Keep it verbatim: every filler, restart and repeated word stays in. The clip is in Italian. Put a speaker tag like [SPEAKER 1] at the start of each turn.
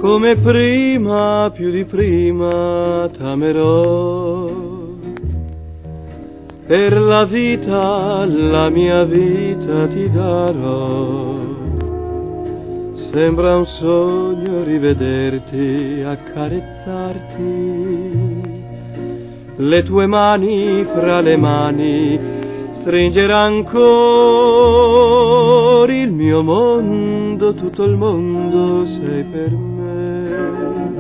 [SPEAKER 1] come prima, più di prima t'amerò. Per la vita, la mia vita ti darò. Sembra un sogno rivederti, accarezzarti, le tue mani fra le mani, stringere ancora il mio mondo, tutto il mondo sei per me.